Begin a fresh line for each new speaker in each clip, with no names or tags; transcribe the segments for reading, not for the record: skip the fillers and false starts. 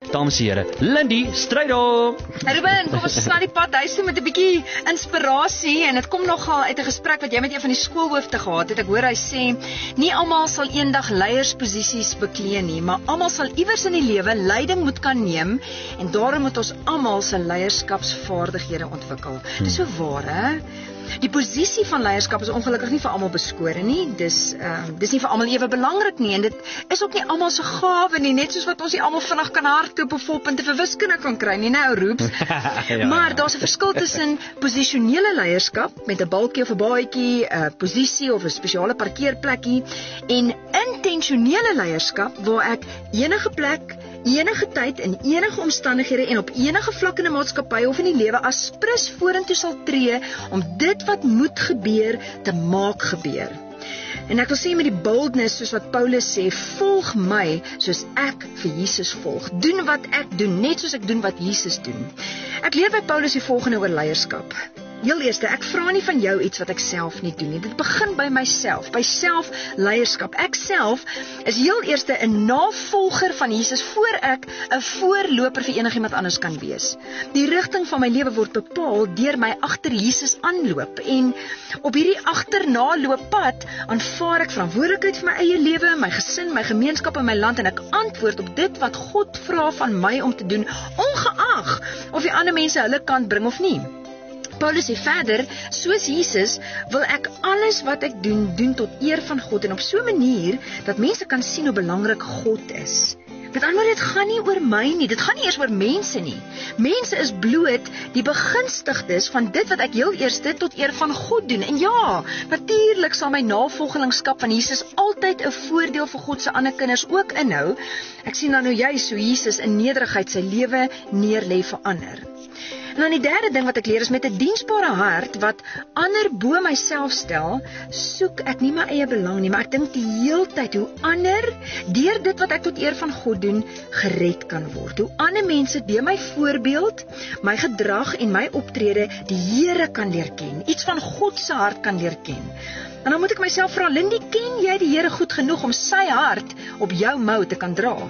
dames en here, Lindy Strydom.
Ruben, kom ons slaan die pad huis toe met 'n bietjie inspirasie en dit kom nogal uit 'n gesprek wat jy met een van die skoolhoofde gehad het. Ek hoor hy sê, nie almal sal eendag leiersposisies beklee nie, maar almal sal iewers in die lewe leiding moet kan neem en daarom moet ons almal se leierskapsvaardighede ontwikkel. Dis so waar, hè? Die posisie van leierskap is ongelukkig nie vir almal beskore nie. Dis nie vir almal ewe belangrik nie en dit is ook nie almal se gawe nie, net soos wat ons nie almal vinnig kan hardloop of volpunte vir wiskunde kan kry nie, nou roeps. Maar daar's 'n verskil tussen posisionele leierskap met 'n balkie of 'n baadjie, 'n posisie of 'n spesiale parkeerplekkie en intentionele leierskap waar ek enige plek, enige tyd in enige omstandighede en op enige vlak in 'n maatskappy of in die lewe as prins vorentoe sal tree om dit wat moet gebeur te maak gebeur. En ek wil sê met die boldness soos wat Paulus sê, volg my soos ek vir Jesus volg. Doen wat ek doen, net soos ek doen wat Jesus doen. Ek leer by Paulus die volgende oor leierskap. Heel eerste, ek vra nie van jou iets wat ek self nie doen nie. Dit begin by myself, by selfleierskap. Ek self is heel eerste 'n navolger van Jesus voor ek 'n voorloper vir enigiemand anders kan wees. Die rigting van my lewe word bepaal deur my agter Jesus aanloop en op hierdie agternaloop-pad aanvaar ek verantwoordelikheid vir my eie lewe, my gesin, my gemeenskap en my land en ek antwoord op dit wat God vra van my om te doen, ongeag of die ander mense hulle kant bring of nie. Paulus sê verder, soos Jesus wil ek alles wat ek doen tot eer van God en op so 'n manier dat mense kan sien hoe belangrik God is. Met ander woorde, dit gaan nie oor my nie, dit gaan nie eers oor mense nie. Mense is bloot die begunstigdes van dit wat ek heel eerste tot eer van God doen. En ja, natuurlik sal my navolgelingskap van Jesus altyd 'n voordeel vir God se ander kinders ook inhou. Ek sien dan nou juis hoe Jesus in nederigheid sy lewe neerlê vir ander. En dan die derde ding wat ek leer is met 'n diensbare hart wat ander bo myself stel, soek ek nie my eie belang nie, maar ek dink die heeltyd hoe ander deur dit wat ek tot eer van God doen, gered kan word. Hoe ander mense deur my voorbeeld, my gedrag en my optrede die Here kan leer ken, iets van God se hart kan leer ken. En dan moet ek myself vra, Lindy, ken jy die Here goed genoeg om sy hart op jou mou te kan dra?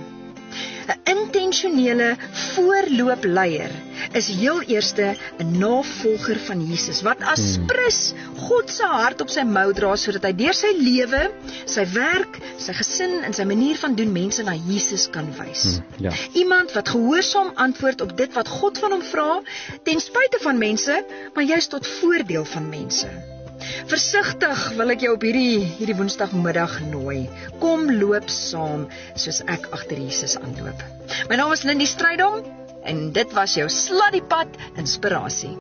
'n Intentionele voorloopleier is heel eerste 'n navolger van Jesus wat as prins God se hart op sy mou dra sodat hy deur sy lewe, sy werk, sy gesin en sy manier van doen mense na Jesus kan wys. Iemand wat gehoorsaam antwoord op dit wat God van hom vra, ten spyte van mense, maar juist tot voordeel van mense. Versigtig wil ek jou op hierdie woensdagmiddag nooi. Kom loop saam soos ek agter Jesus aanloop. My naam is Lindy Strydom en dit was jou Sladdiepad inspirasie.